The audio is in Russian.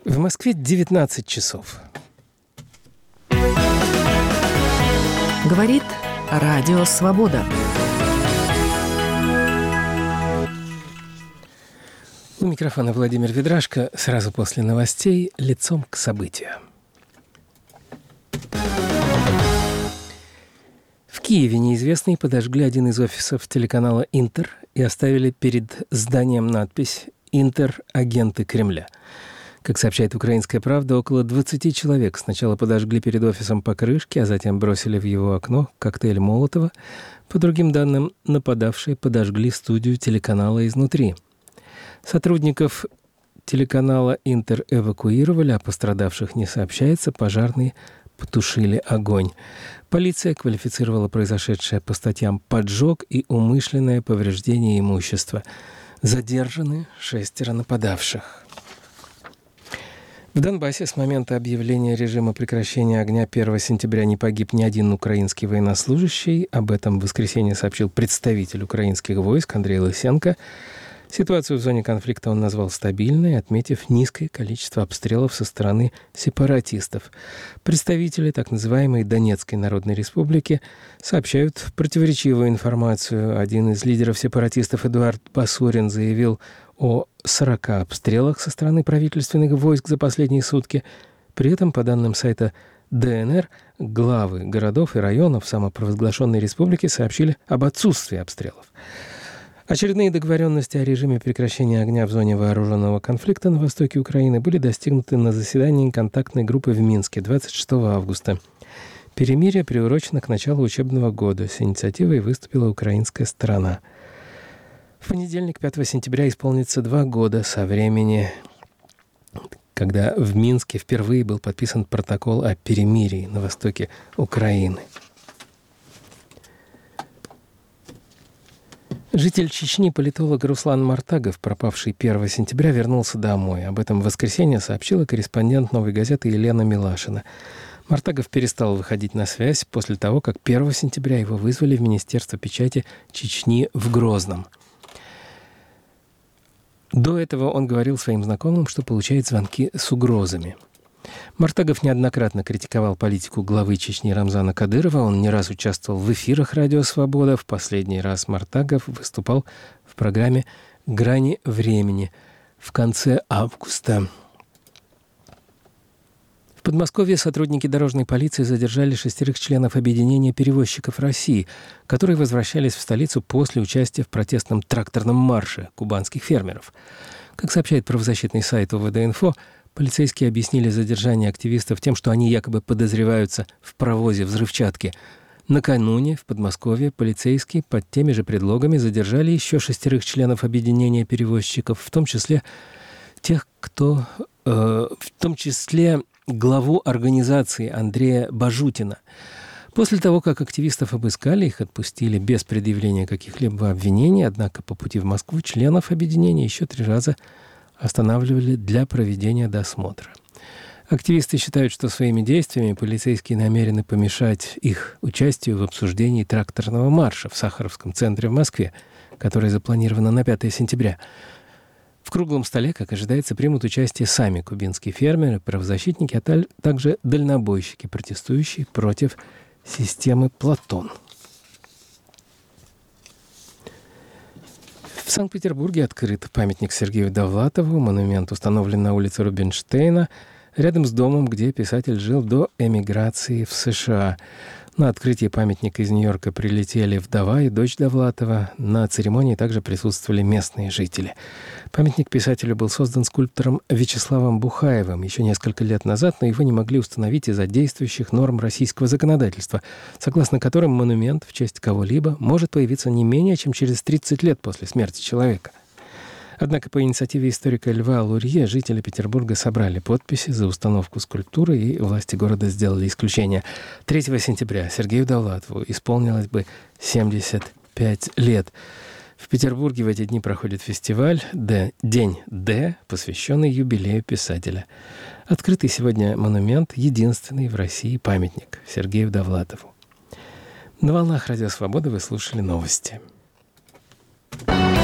В Москве 19 часов. Говорит Радио Свобода. У микрофона Владимир Ведрашко. Сразу после новостей лицом к событию. В Киеве неизвестные подожгли один из офисов телеканала «Интер» и оставили перед зданием надпись «Интер. Агенты Кремля». Как сообщает «Украинская правда», около 20 человек сначала подожгли перед офисом покрышки, а затем бросили в его окно коктейль Молотова. По другим данным, нападавшие подожгли студию телеканала изнутри. Сотрудников телеканала «Интер» эвакуировали, а пострадавших не сообщается, пожарные потушили огонь. Полиция квалифицировала произошедшее по статьям «поджог» и «умышленное повреждение имущества». Задержаны 6 нападавших. В Донбассе с момента объявления режима прекращения огня 1 сентября не погиб ни один украинский военнослужащий. Об этом в воскресенье сообщил представитель украинских войск Андрей Лысенко. Ситуацию в зоне конфликта он назвал стабильной, отметив низкое количество обстрелов со стороны сепаратистов. Представители так называемой Донецкой Народной Республики сообщают противоречивую информацию. Один из лидеров сепаратистов, Эдуард Басурин, заявил о 40 обстрелах со стороны правительственных войск за последние сутки. При этом, по данным сайта ДНР, главы городов и районов самопровозглашенной республики сообщили об отсутствии обстрелов. Очередные договоренности о режиме прекращения огня в зоне вооруженного конфликта на востоке Украины были достигнуты на заседании контактной группы в Минске 26 августа. Перемирие приурочено к началу учебного года. С инициативой выступила украинская сторона. В понедельник, 5 сентября, исполнится 2 года со времени, когда в Минске впервые был подписан протокол о перемирии на востоке Украины. Житель Чечни, политолог Руслан Мартагов, пропавший 1 сентября, вернулся домой. Об этом в воскресенье сообщила корреспондент «Новой газеты» Елена Милашина. Мартагов перестал выходить на связь после того, как 1 сентября его вызвали в Министерство печати Чечни в Грозном. До этого он говорил своим знакомым, что получает звонки с угрозами. Мартагов неоднократно критиковал политику главы Чечни Рамзана Кадырова. Он не раз участвовал в эфирах «Радио Свобода». В последний раз Мартагов выступал в программе «Грани времени» в конце августа. В Подмосковье сотрудники дорожной полиции задержали 6 членов объединения перевозчиков России, которые возвращались в столицу после участия в протестном тракторном марше кубанских фермеров. Как сообщает правозащитный сайт УВД-Инфо, полицейские объяснили задержание активистов тем, что они якобы подозреваются в провозе взрывчатки. Накануне в Подмосковье полицейские под теми же предлогами задержали еще 6 членов объединения перевозчиков, в том числе главу организации Андрея Бажутина. После того, как активистов обыскали, их отпустили без предъявления каких-либо обвинений, однако по пути в Москву членов объединения еще 3 раза останавливали для проведения досмотра. Активисты считают, что своими действиями полицейские намерены помешать их участию в обсуждении тракторного марша в Сахаровском центре в Москве, который запланировано на 5 сентября. В круглом столе, как ожидается, примут участие сами кубинские фермеры, правозащитники, а также дальнобойщики, протестующие против системы Платон. В Санкт-Петербурге открыт памятник Сергею Довлатову. Монумент установлен на улице Рубинштейна, рядом с домом, где писатель жил до эмиграции в США. На открытие памятника из Нью-Йорка прилетели вдова и дочь Довлатова. На церемонии также присутствовали местные жители. Памятник писателю был создан скульптором Вячеславом Бухаевым еще несколько лет назад, но его не могли установить из-за действующих норм российского законодательства, согласно которым монумент в честь кого-либо может появиться не менее чем через 30 лет после смерти человека. Однако по инициативе историка Льва Лурье жители Петербурга собрали подписи за установку скульптуры, и власти города сделали исключение. 3 сентября Сергею Довлатову исполнилось бы 75 лет. В Петербурге в эти дни проходит фестиваль «День Д», посвященный юбилею писателя. Открытый сегодня монумент — единственный в России памятник Сергею Довлатову. На волнах Радио Свобода вы слушали новости.